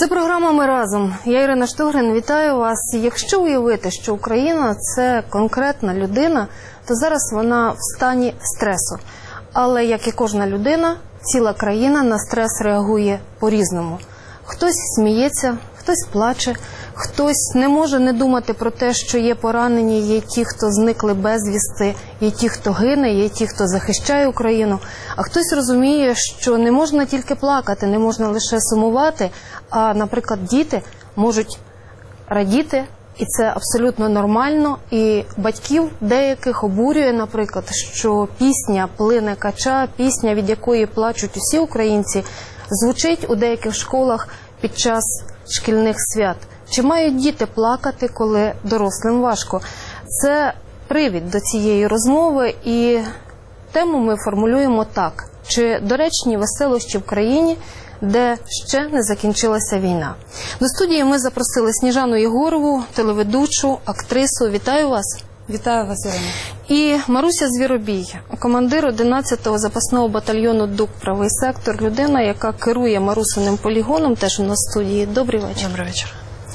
Це програма «Ми разом». Я Ірина Штогрин, вітаю вас. Якщо уявити, що Україна – це конкретна людина, то зараз вона в стані стресу. Але, як і кожна людина, ціла країна на стрес реагує по-різному. Хтось сміється, хтось плаче, хтось не може не думати про те, що є поранені, є ті, хто зникли безвісти, є ті, хто гине, є ті, хто захищає Україну. А хтось розуміє, що не можна тільки плакати, не можна лише сумувати, а, наприклад, діти можуть радіти, і це абсолютно нормально. І батьків деяких обурює, наприклад, що пісня «Плине кача», пісня, від якої плачуть усі українці, звучить у деяких школах під час шкільних свят. Чи мають діти плакати, коли дорослим важко? Це привід до цієї розмови, і тему ми формулюємо так. Чи доречні веселощі в країні, де ще не закінчилася війна? До студії ми запросили Сніжану Єгорову, телеведучу, актрису. Вітаю вас. Вітаю вас, Ірина. І Маруся Звіробій, командир 11-го запасного батальйону ДУК «Правий сектор», людина, яка керує Марусиним полігоном, теж у нас в студії. Добрий вечір. Добрий вечір.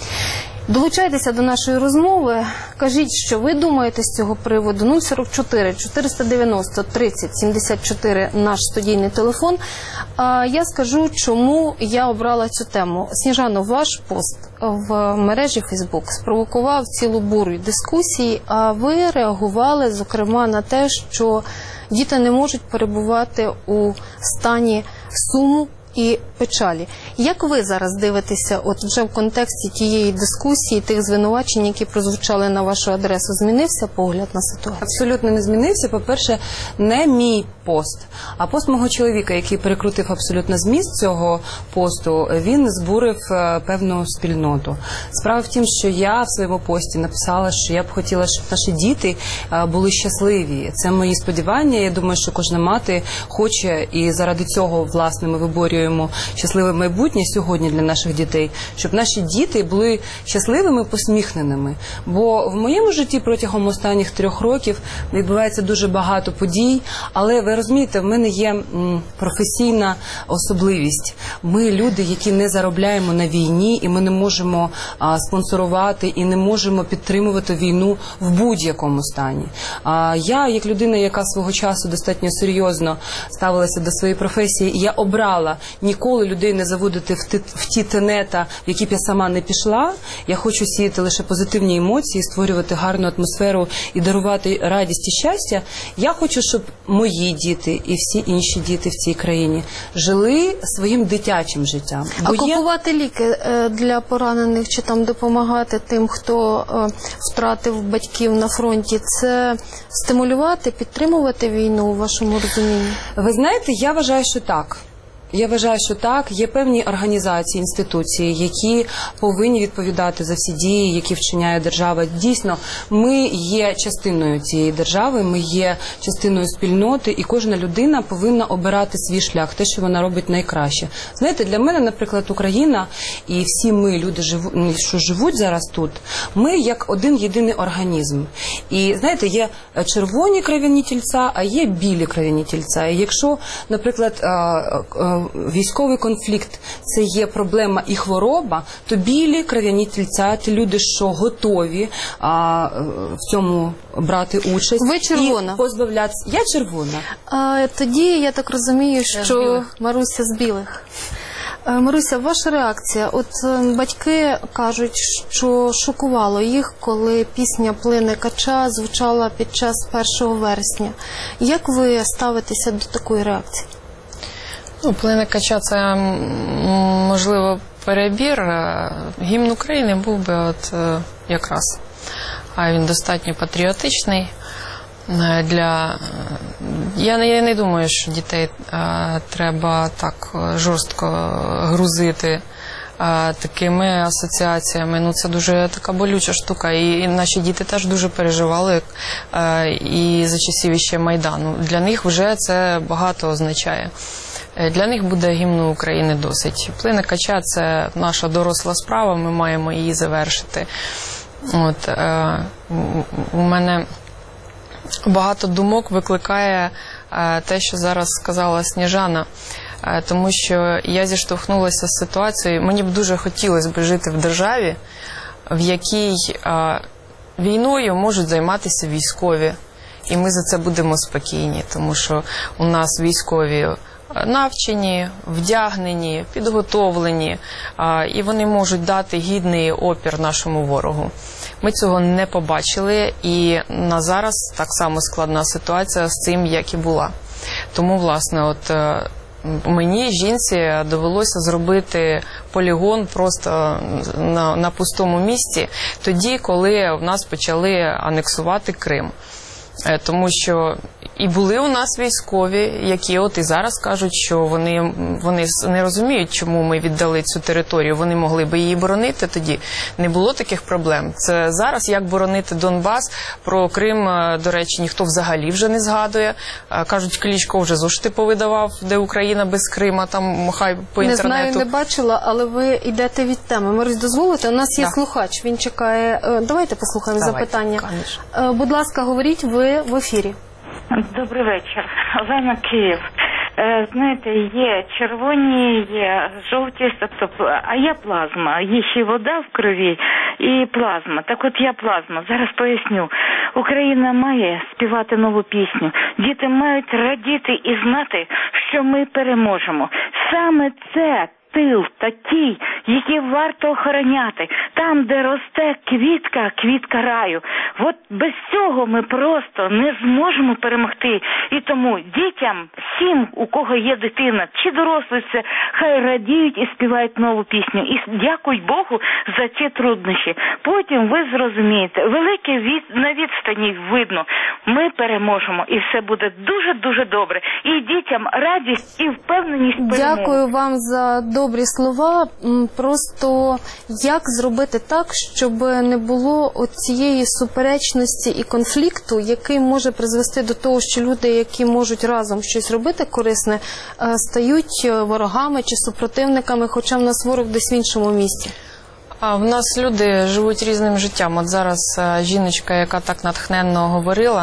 Долучайтеся до нашої розмови. Кажіть, що ви думаєте з цього приводу. 044 490 30 74 наш студійний телефон. А я скажу, чому я обрала цю тему. Сніжано, ваш пост в мережі Facebook спровокував цілу бурю дискусій, а ви реагували, зокрема, на те, що діти не можуть перебувати у стані суму і печалі. Як ви зараз дивитеся, от вже в контексті тієї дискусії, тих звинувачень, які прозвучали на вашу адресу, змінився погляд на ситуацію? Абсолютно не змінився. По-перше, не мій пост, а пост мого чоловіка, який перекрутив абсолютно зміст цього посту, він збурив певну спільноту. Справа в тім, що я в своєму пості написала, що я б хотіла, щоб наші діти були щасливі. Це мої сподівання. Я думаю, що кожна мати хоче, і заради цього, власне, ми виборюємо щасливе майбутнє сьогодні для наших дітей, щоб наші діти були щасливими, посміхненими. Бо в моєму житті протягом останніх 3 років відбувається дуже багато подій, але ви розумієте, в мене є професійна особливість. Ми люди, які не заробляємо на війні, і ми не можемо спонсорувати і не можемо підтримувати війну в будь-якому стані. Я, як людина, яка свого часу достатньо серйозно ставилася до своєї професії, я обрала ніколи людей не заводити в ті тенета, в які б я сама не пішла. Я хочу сіяти лише позитивні емоції, створювати гарну атмосферу і дарувати радість і щастя. Я хочу, щоб мої діти і всі інші діти в цій країні жили своїм дитячим життям. А купувати ліки для поранених чи там допомагати тим, хто втратив батьків на фронті, це стимулювати, підтримувати війну у вашому розумінні? Ви знаєте, я вважаю, що так. Я вважаю, що так. Є певні організації, інституції, які повинні відповідати за всі дії, які вчиняє держава. Дійсно, ми є частиною цієї держави, ми є частиною спільноти, і кожна людина повинна обирати свій шлях, те, що вона робить найкраще. Знаєте, для мене, наприклад, Україна і всі ми, люди, що живуть зараз тут, ми як один єдиний організм. І, знаєте, є червоні кров'яні тільця, а є білі кров'яні тільця. І якщо, наприклад, військовий конфлікт – це є проблема і хвороба, то білі кров'яні тільця – ті люди, що готові в цьому брати участь. Ви червона. І позбавлятися. Я червона. Тоді я так розумію, що Маруся з білих. Маруся, ваша реакція? От батьки кажуть, що шокувало їх, коли пісня «Плине кача» звучала під час 1 вересня. Як ви ставитеся до такої реакції? «Плине кача» – це, можливо, перебір. Гімн України був би от якраз. Він достатньо патріотичний. Я не думаю, що дітей треба так жорстко грузити такими асоціаціями. Це дуже така болюча штука. І наші діти теж дуже переживали і за часів іще Майдану. Для них вже це багато означає. Для них буде гімну України досить. «Плине кача» – це наша доросла справа, ми маємо її завершити. У мене багато думок викликає те, що зараз сказала Сніжана. тому що я зіштовхнулася з ситуацією, мені б дуже хотілося б жити в державі, в якій війною можуть займатися військові, і ми за це будемо спокійні, тому що у нас військові навчені, вдягнені, підготовлені, і вони можуть дати гідний опір нашому ворогу. Ми цього не побачили, і на зараз так само складна ситуація з цим, як і була. Тому, власне, от мені, жінці, довелося зробити полігон просто на пустому місці, тоді, коли в нас почали анексувати Крим. Тому що і були у нас військові, які от і зараз кажуть, що вони не розуміють, чому ми віддали цю територію. Вони могли би її боронити тоді. Не було таких проблем. Це зараз, як боронити Донбас, про Крим, до речі, ніхто взагалі вже не згадує. Кажуть, Кличко вже зошити повидавав, де Україна без Крима, там хай по інтернету. Не знаю, не бачила, але ви йдете від теми. Марись, дозволите? У нас є слухач, він чекає. Давайте послухаємо запитання. Конечно. Будь ласка, говоріть, ви в ефірі. Добрий вечір. Олена, Київ. Знаєте, є червоні, є жовті, тобто, а є плазма. Є ще вода в крові і плазма. Так от я плазма. Зараз поясню. Україна має співати нову пісню. Діти мають радіти і знати, що ми переможемо. Саме це тил такий, який варто охороняти. Там, де росте квітка раю. От без цього ми просто не зможемо перемогти. І тому дітям, всім, у кого є дитина, чи дорослі це, хай радіють і співають нову пісню. І дякуй Богу за ці труднощі. Потім ви зрозумієте, велике на відстані видно. Ми переможемо, і все буде дуже-дуже добре. І дітям радість і впевненість перемоги. Дякую вам за добрі слова. Просто як зробити так, щоб не було цієї суперечності і конфлікту, який може призвести до того, що люди, які можуть разом щось робити корисне, стають ворогами чи супротивниками, хоча в нас ворог десь в іншому місці? В нас люди живуть різним життям. От зараз жіночка, яка так натхненно говорила,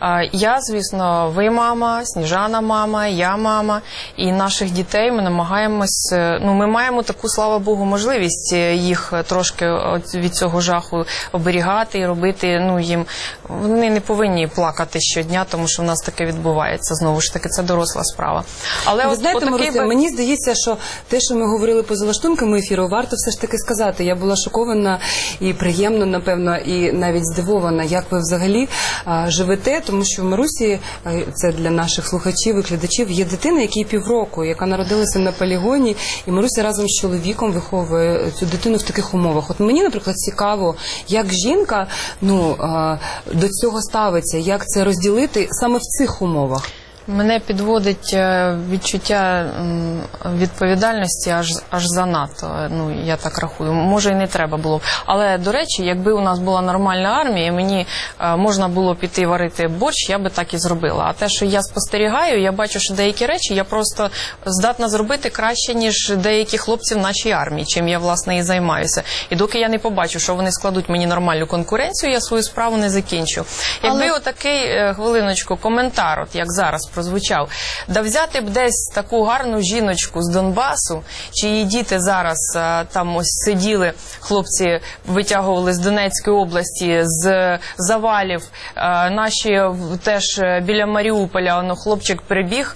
я, звісно, ви мама, Сніжана мама, я мама, і наших дітей ми намагаємось, ми маємо таку, слава Богу, можливість їх трошки від цього жаху оберігати і робити, їм, вони не повинні плакати щодня, тому що в нас таке відбувається, знову ж таки, це доросла справа. Але ви знаєте, Маруся, мені здається, що те, що ми говорили поза лаштунками ефіру, варто все ж таки сказати. Я була шокована і приємно, напевно, і навіть здивована, як ви взагалі живете, тому що в Марусі, це для наших слухачів і глядачів, є дитина, якій півроку, яка народилася на полігоні, і Маруся разом з чоловіком виховує цю дитину в таких умовах. От мені, наприклад, цікаво, як жінка до цього ставиться, як це розділити саме в цих умовах. Мене підводить відчуття відповідальності аж занадто, я так рахую. Може, і не треба було. Але, до речі, якби у нас була нормальна армія, мені можна було піти варити борщ, я би так і зробила. А те, що я спостерігаю, я бачу, що деякі речі я просто здатна зробити краще, ніж деякі хлопці в нашій армії, чим я, власне, і займаюся. І доки я не побачу, що вони складуть мені нормальну конкуренцію, я свою справу не закінчу. Якби отакий, хвилиночку, коментар, як зараз, прозвучав. Да взяти б десь таку гарну жіночку з Донбасу, чиї діти зараз там ось сиділи, хлопці витягували з Донецької області, з завалів, наші теж біля Маріуполя, хлопчик прибіг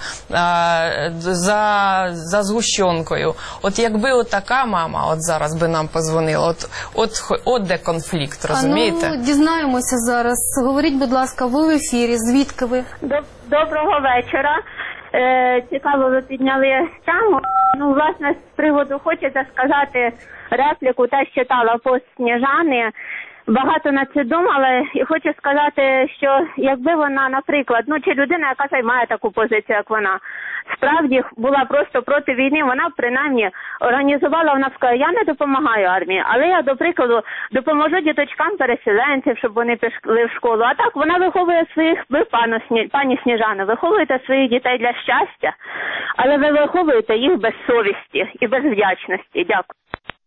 за згущенкою. От якби отака мама от зараз би нам позвонила, от де конфлікт, розумієте? Дізнаємося зараз. Говоріть, будь ласка, ви в ефірі, звідки ви? Доброго вечора. Цікаво, ви підняли тему. Власне, з приводу хочеться сказати репліку, теж читала пост Сніжани. Багато на це думала і хочу сказати, що якби вона, наприклад, чи людина, яка займає таку позицію, як вона, справді була просто проти війни, вона принаймні організувала, вона сказала, я не допомагаю армії, але я, до прикладу, допоможу діточкам переселенців, щоб вони пішли в школу. А так вона виховує своїх, ви, пані Сніжана, виховуєте своїх дітей для щастя, але ви виховуєте їх без совісті і без вдячності. Дякую.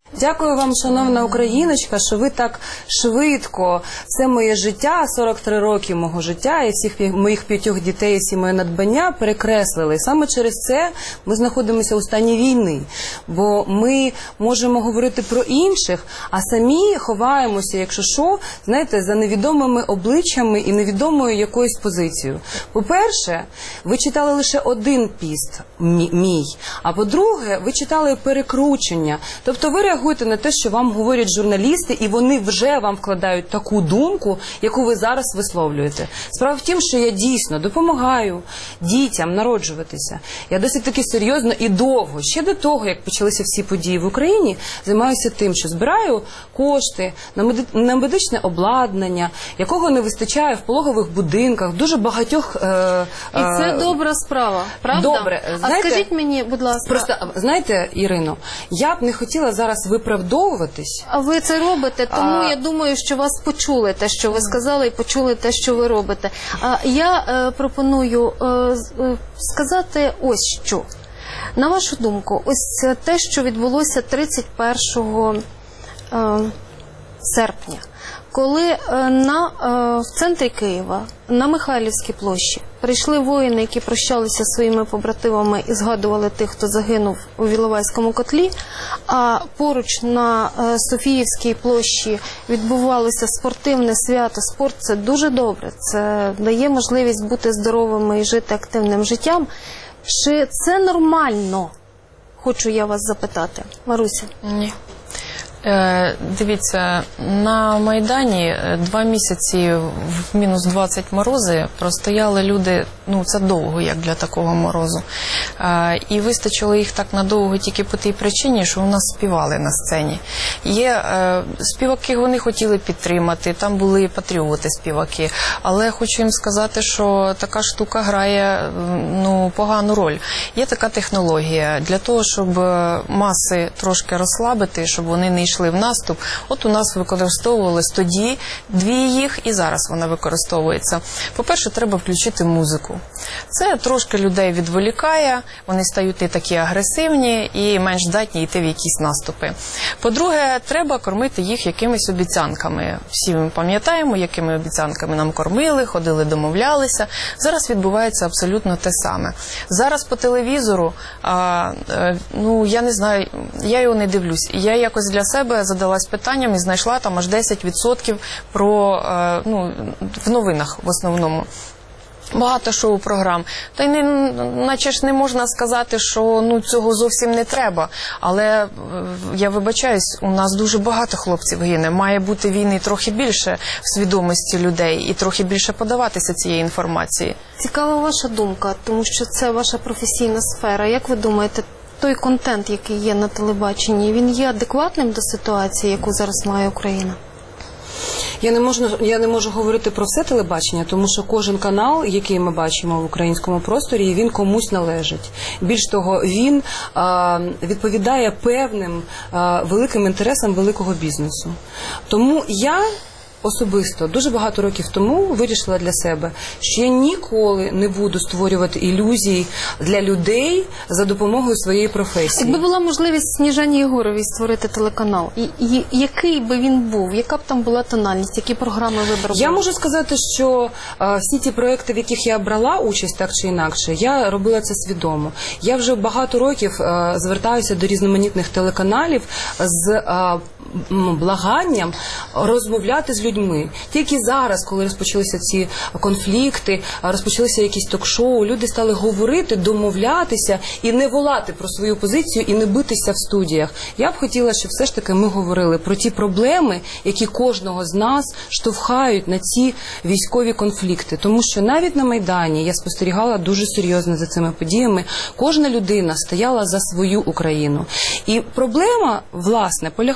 Дякую вам, шановна україночка, що ви так швидко все моє життя, 43 роки мого життя і всіх моїх 5 дітей, всі мої надбання перекреслили. Саме через це ми знаходимося у стані війни, бо ми можемо говорити про інших, а самі ховаємося, якщо що, знаєте, за невідомими обличчями і невідомою якоюсь позицією. По-перше, ви читали лише один піст мій, а по-друге, ви читали перекручення. Тобто ви реагуєте на те, що вам говорять журналісти, і вони вже вам вкладають таку думку, яку ви зараз висловлюєте. Справа в тім, що я дійсно допомагаю дітям народжуватися. Я досить таки серйозно і довго, ще до того, як почалися всі події в Україні, займаюся тим, що збираю кошти на медичне обладнання, якого не вистачає в пологових будинках, дуже багатьох... І це добра справа, правда? Добре. Знаєте, а скажіть мені, будь ласка... Просто, знаєте, Ірино, я б не хотіла зараз виправдовуватись. А ви це робите, тому я думаю, що вас почули те, що ви сказали, і почули те, що ви робите. Я пропоную сказати ось що. На вашу думку, ось те, що відбулося 31 серпня, коли в центрі Києва, на Михайлівській площі, прийшли воїни, які прощалися зі своїми побратимами і згадували тих, хто загинув у Іловайському котлі, а поруч на Софіївській площі відбувалося спортивне свято. Спорт – це дуже добре, це дає можливість бути здоровими і жити активним життям. Чи це нормально? Хочу я вас запитати. Маруся. Ні. Дивіться, на Майдані 2 місяці в мінус 20 морози простояли люди, це довго, як для такого морозу. І вистачило їх так надовго тільки по тій причині, що у нас співали на сцені. Є співаки, вони хотіли підтримати, там були патріоти-співаки, але хочу їм сказати, що така штука грає погану роль. Є така технологія для того, щоб маси трошки розслабити, щоб вони не йшли в наступ. От у нас використовувалось тоді 2 їх, і зараз вона використовується. По-перше, треба включити музику. Це трошки людей відволікає, вони стають не такі агресивні і менш здатні йти в якісь наступи. По-друге, треба кормити їх якимись обіцянками. Всі ми пам'ятаємо, якими обіцянками нам кормили, ходили, домовлялися. Зараз відбувається абсолютно те саме. Зараз по телевізору, я не знаю, я його не дивлюсь. Я якось для себе задалась питанням і знайшла там аж 10% в новинах в основному. Багато шоу-програм. Та й наче ж не можна сказати, що цього зовсім не треба. Але, я вибачаюсь, у нас дуже багато хлопців гине. Має бути війни трохи більше в свідомості людей і трохи більше подаватися цієї інформації. Цікава ваша думка, тому що це ваша професійна сфера. Як ви думаєте, той контент, який є на телебаченні, він є адекватним до ситуації, яку зараз має Україна? Я не можу говорити про все телебачення, тому що кожен канал, який ми бачимо в українському просторі, він комусь належить. Більш того, він відповідає певним великим інтересам великого бізнесу. Тому я особисто дуже багато років тому вирішила для себе, що я ніколи не буду створювати ілюзій для людей за допомогою своєї професії. Якби була можливість Сніжані Єгоровій створити телеканал, який би він був, яка б там була тональність, які програми вибрали? Я можу сказати, що всі ті проекти, в яких я брала участь так чи інакше, я робила це свідомо. Я вже багато років звертаюся до різноманітних телеканалів з благанням розмовляти з людьми. Тільки зараз, коли розпочалися ці конфлікти, розпочалися якісь ток-шоу, люди стали говорити, домовлятися і не волати про свою позицію і не битися в студіях. Я б хотіла, щоб все ж таки ми говорили про ті проблеми, які кожного з нас штовхають на ці військові конфлікти. Тому що навіть на Майдані я спостерігала дуже серйозно за цими подіями. Кожна людина стояла за свою Україну. І проблема, власне, полягає у тому,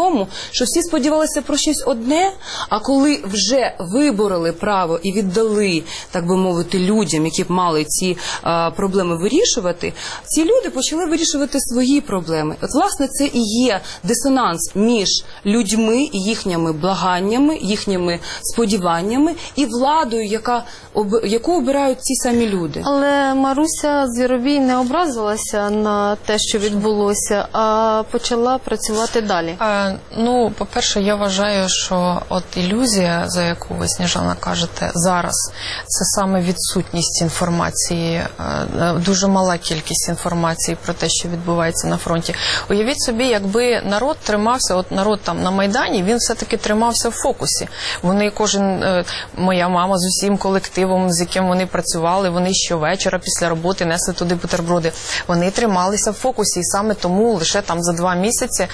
тому, що всі сподівалися про щось одне, а коли вже вибороли право і віддали, так би мовити, людям, які б мали ці проблеми вирішувати, ці люди почали вирішувати свої проблеми. От, власне, це і є дисонанс між людьми, їхніми благаннями, їхніми сподіваннями і владою, яку обирають ці самі люди. Але Маруся Звіробій не образилася на те, що відбулося, а почала працювати далі. По-перше, я вважаю, що от ілюзія, за яку ви, Сніжана, кажете зараз, це саме відсутність інформації, дуже мала кількість інформації про те, що відбувається на фронті. Уявіть собі, якби народ тримався, от народ там на Майдані, він все-таки тримався в фокусі. Вони моя мама з усім колективом, з яким вони працювали, вони щовечора після роботи несли туди бутерброди. Вони трималися в фокусі, і саме тому лише там за 2 місяці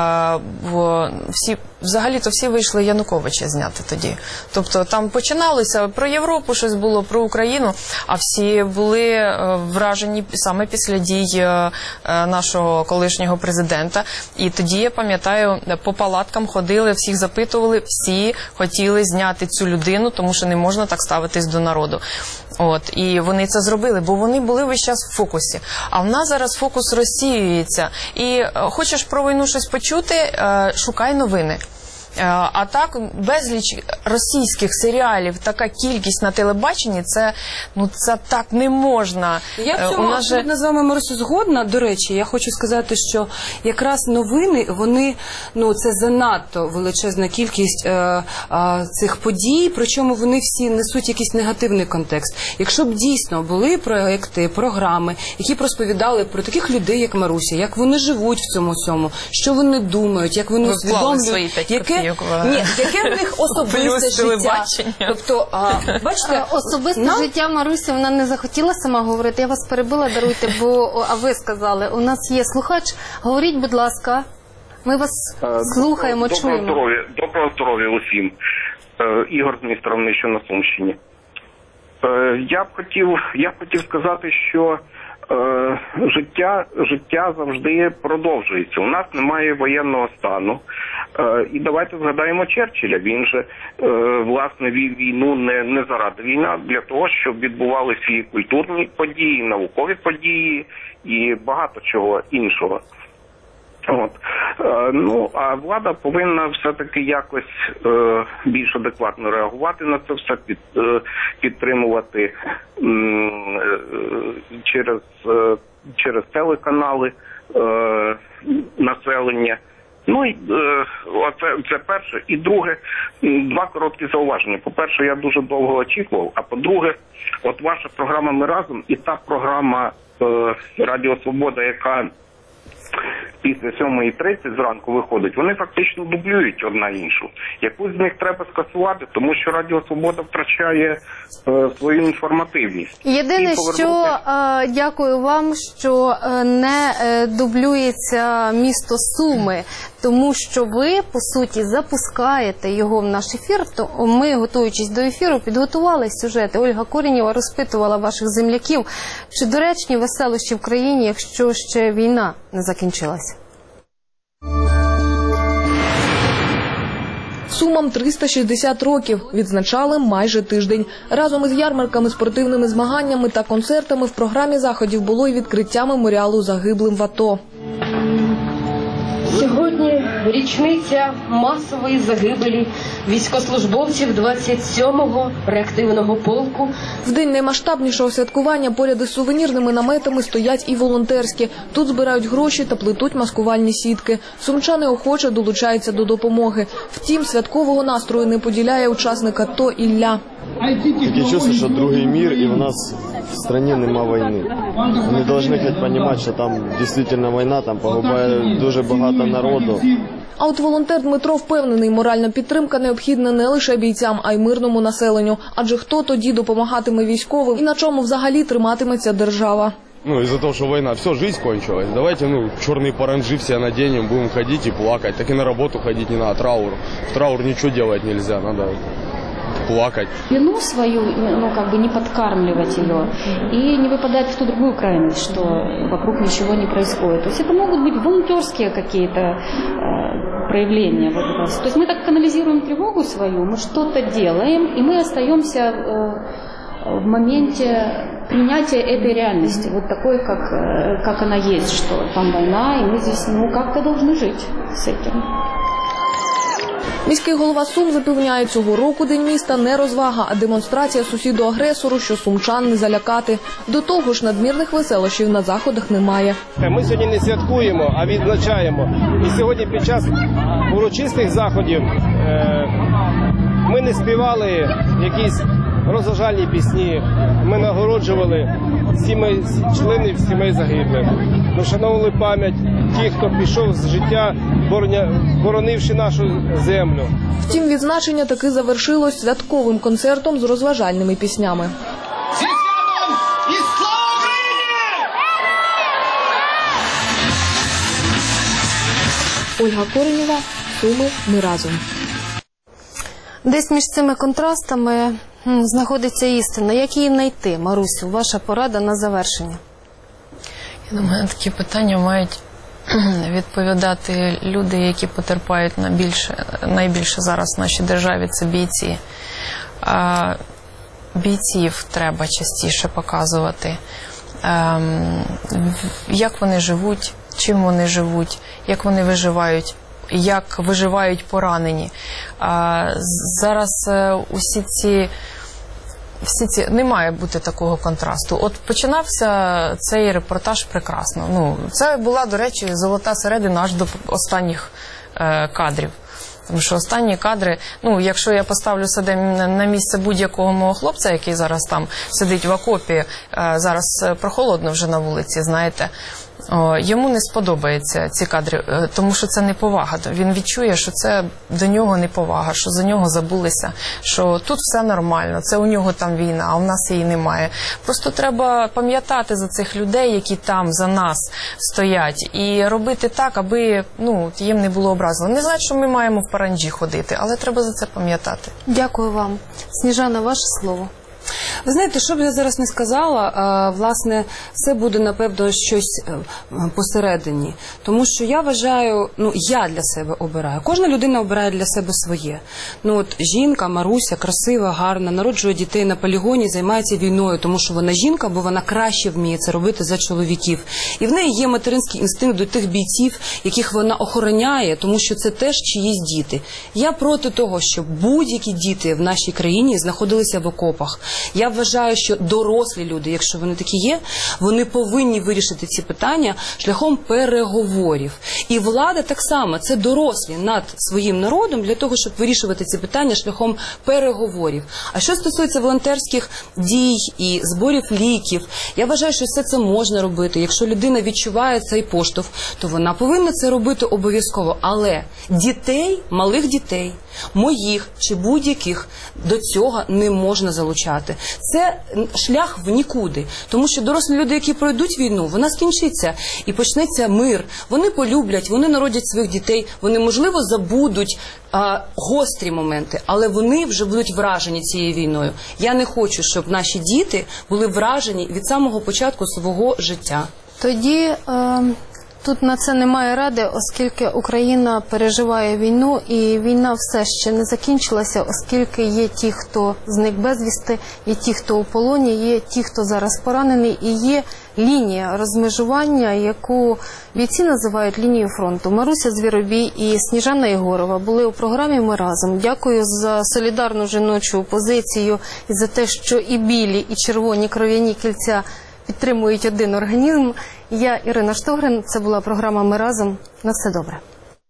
взагалі-то всі вийшли Януковича зняти тоді. Тобто там починалося про Європу, щось було, про Україну, а всі були вражені саме після дій нашого колишнього президента. І тоді, я пам'ятаю, по палаткам ходили, всіх запитували, всі хотіли зняти цю людину, тому що не можна так ставитись до народу. І вони це зробили, бо вони були весь час в фокусі. А в нас зараз фокус розсіюється. І хочеш про війну щось почути, шукай новини. А так, безліч російських серіалів, така кількість на телебаченні, це так не можна. Я в цьому абсолютно з вами, Марусю, згодна. До речі, я хочу сказати, що якраз новини, вони, це занадто величезна кількість цих подій, причому вони всі несуть якийсь негативний контекст. Якщо б дійсно були проекти, програми, які б розповідали про таких людей, як Маруся, як вони живуть в цьому всьому, що вони думають, як вони усвідомлюють, яке в них особисте життя. Тобто, бачите, особисте життя Марусі, вона не захотіла сама говорити. Я вас перебила, даруйте, а ви сказали, у нас є слухач. Говоріть, будь ласка, ми вас слухаємо, чуємо. Доброго здоров'я усім. Ігор з міста Ромнище на Сумщині. Я б хотів сказати, що життя завжди продовжується. У нас немає воєнного стану. І давайте згадаємо Черчилля. Він же, власне, вів війну не заради війни, а для того, щоб відбувалися і культурні події, і наукові події, і багато чого іншого. А влада повинна все-таки якось більш адекватно реагувати на це все, підтримувати через телеканали населення. Це перше. І друге, 2 короткі зауваження. По-перше, я дуже довго очікував, а по-друге, от ваша програма «Ми разом» і та програма «Радіо Свобода», яка після 7:30 зранку виходить, вони фактично дублюють одна іншу. Якусь з них треба скасувати, тому що Радіо Свобода втрачає свою інформативність. Єдине, що дякую вам, що не дублюється місто Суми, тому що ви, по суті, запускаєте його в наш ефір. То ми, готуючись до ефіру, підготували сюжети. Ольга Коренєва розпитувала ваших земляків, чи доречні веселощі в країні, якщо ще війна не закінчилась. Сумам 360 років. Відзначали майже тиждень. Разом із ярмарками, спортивними змаганнями та концертами в програмі заходів було і відкриття меморіалу загиблим в АТО. Сьогодні річниця масової загибелі військовослужбовців 27-го реактивного полку. В день наймасштабнішого святкування поряд із сувенірними наметами стоять і волонтерські. Тут збирають гроші та плетуть маскувальні сітки. Сумчани охоче долучаються до допомоги. Втім, святкового настрою не поділяє учасник АТО Ілля. Таке чувство, що другий мір і в нас в стране нема війни. Вони повинні розуміти, що там дійсно війна, там погибає дуже багато народу. А от волонтер Дмитро впевнений, моральна підтримка необхідна не лише бійцям, а й мирному населенню. Адже хто тоді допомагатиме військовим і на чому взагалі триматиметься держава? Из-за того, что война, все, жизнь кончилась. Давайте, черные паранджи все наденем, будем ходить и плакать. Так и на работу ходить не надо, траур. В траур ничего делать нельзя, надо плакать. Вину свою, не подкармливать ее и не выпадать в ту другую крайность, что вокруг ничего не происходит. То есть это могут быть волонтерские какие-то проявления. То есть мы так канализируем тревогу свою, мы что-то делаем, и мы остаемся в моменте принятия этой реальности, вот такой, как она есть, что там война, и мы здесь, как-то должны жить с этим. Міський голова Сум запевняє, цього року День міста не розвага, а демонстрація сусіду-агресору, що сумчан не залякати. До того ж, надмірних веселощів на заходах немає. Ми сьогодні не святкуємо, а відзначаємо. І сьогодні під час урочистих заходів ми не співали якісь розважальні пісні, ми нагороджували членів сімей загиблих, вшановували пам'ять тих, хто пішов з життя, боронивши нашу землю. Втім, відзначення таки завершилось святковим концертом з розважальними піснями. Зі святом і слава Україні! Ольга Коренєва, Суми, ми разом. Десь між цими контрастами знаходиться істина. Як її знайти, Марусю? Ваша порада на завершення. Я думаю, на такі питання мають відповідати люди, які потерпають найбільше зараз в нашій державі – це бійці. Бійців треба частіше показувати. Як вони живуть, чим вони живуть, як вони виживають, як виживають поранені. Зараз усі ці не має бути такого контрасту. От починався цей репортаж прекрасно. Це була, до речі, золота середина аж до останніх кадрів. Тому що останні кадри, якщо я поставлю себе на місце будь-якого мого хлопця, який зараз там сидить в окопі, зараз прохолодно вже на вулиці, знаєте, йому не сподобаються ці кадри, тому що це неповага. Він відчує, що це до нього неповага, що за нього забулися, що тут все нормально, це у нього там війна, а у нас її немає. Просто треба пам'ятати за цих людей, які там за нас стоять, і робити так, аби їм не було образливо. Не значить, що ми маємо в паранджі ходити, але треба за це пам'ятати. Дякую вам. Сніжана, ваше слово. Ви знаєте, що б я зараз не сказала, власне, це буде, напевно, щось посередині. Тому що я вважаю, я для себе обираю. Кожна людина обирає для себе своє. Жінка, Маруся, красива, гарна, народжує дітей на полігоні, займається війною, тому що вона жінка, бо вона краще вміє це робити за чоловіків. І в неї є материнський інстинкт до тих бійців, яких вона охороняє, тому що це теж чиїсь діти. Я проти того, щоб будь-які діти в нашій країні знаходилися в окопах. Я вважаю, що дорослі люди, якщо вони такі є, вони повинні вирішити ці питання шляхом переговорів. І влада так само, це дорослі над своїм народом для того, щоб вирішувати ці питання шляхом переговорів. А що стосується волонтерських дій і зборів ліків, я вважаю, що все це можна робити. Якщо людина відчуває цей поштовх, то вона повинна це робити обов'язково. Але дітей, малих дітей, моїх чи будь-яких, до цього не можна залучати. Це шлях в нікуди. Тому що дорослі люди, які пройдуть війну, вона скінчиться і почнеться мир. Вони полюблять, вони народять своїх дітей, вони, можливо, забудуть гострі моменти, але вони вже будуть вражені цією війною. Я не хочу, щоб наші діти були вражені від самого початку свого життя. Тоді тут на це немає ради, оскільки Україна переживає війну, і війна все ще не закінчилася, оскільки є ті, хто зник безвісти, є ті, хто у полоні, є ті, хто зараз поранений, і є лінія розмежування, яку бійці називають лінією фронту. Маруся Звіробій і Сніжана Єгорова були у програмі «Ми разом». Дякую за солідарну жіночу позицію і за те, що і білі, і червоні кров'яні кільця підтримують один організм. Я Ірина Штогрин, це була програма «Ми разом». На все добре.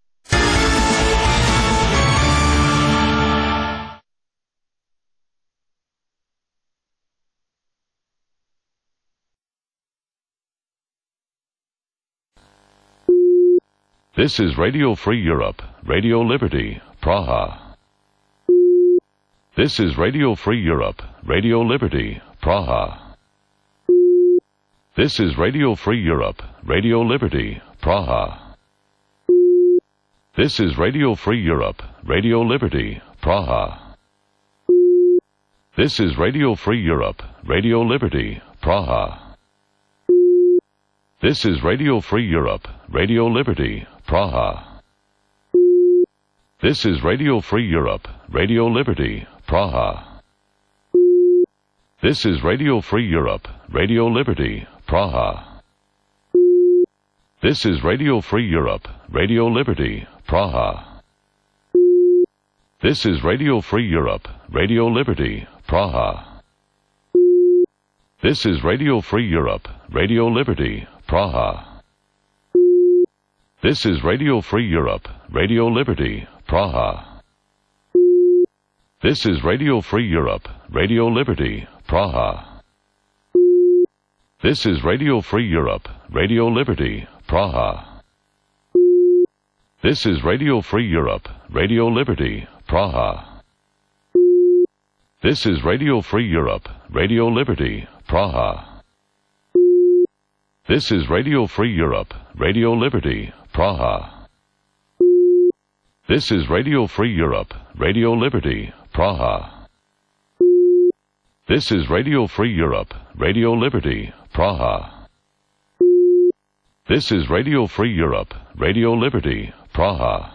This is Radio Free Europe, Radio Liberty, Praha. This is Radio Free Europe, Radio Liberty, Praha. This is Radio Free Europe, Radio Liberty, Praha. This is Radio Free Europe, Radio Liberty, Praha. This is Radio Free Europe, Radio Liberty, Praha. This is Radio Free Europe, Radio Liberty, Praha. This is Radio Free Europe, Radio Liberty, Praha. This is Radio Free Europe, Radio Liberty, Praha. This is Radio Free Europe, Radio Liberty, Praha. This is Radio Free Europe, Radio Liberty, Praha. This is Radio Free Europe, Radio Liberty, Praha. This is Radio Free Europe, Radio Liberty, Praha. This is Radio Free Europe, Radio Liberty, Praha. This is Radio Free Europe, Radio Liberty, Praha. This is Radio Free Europe, Radio Liberty, Praha. This is Radio Free Europe, Radio Liberty, Praha. This is Radio Free Europe, Radio Liberty, Praha. This is Radio Free Europe, Radio Liberty, Praha. This is Radio Free Europe, Radio Liberty, Praha. This is Radio Free Europe, Radio Liberty, Praha.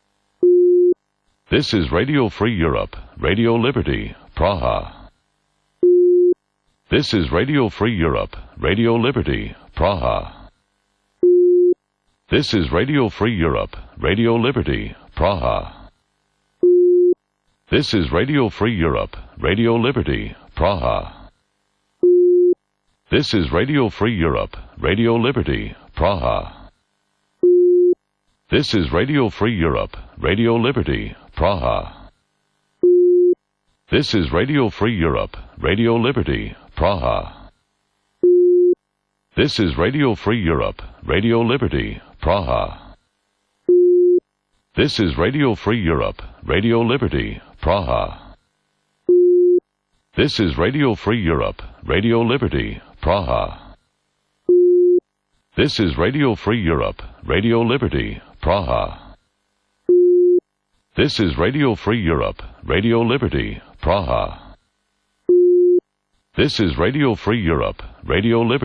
This is Radio Free Europe, Radio Liberty, Praha. This is Radio Free Europe, Radio Liberty, Praha. This is Radio Free Europe, Radio Liberty, Praha. This is Radio Free Europe, Radio Liberty, Praha. This is Radio Free Europe, Radio Liberty, Praha. This is Radio Free Europe, Radio Liberty, Praha. This is Radio Free Europe, Radio Liberty, Praha. This is Radio Free Europe, Radio Liberty, Praha. This is Radio Free Europe, Radio Liberty, Praha. This is Radio Free Europe, Radio Liberty, Praha. This is Radio Free Europe, Radio Liberty, Praha. This is Radio Free Europe, Radio Liberty, Praha. This is Radio Free Europe, Radio Liberty.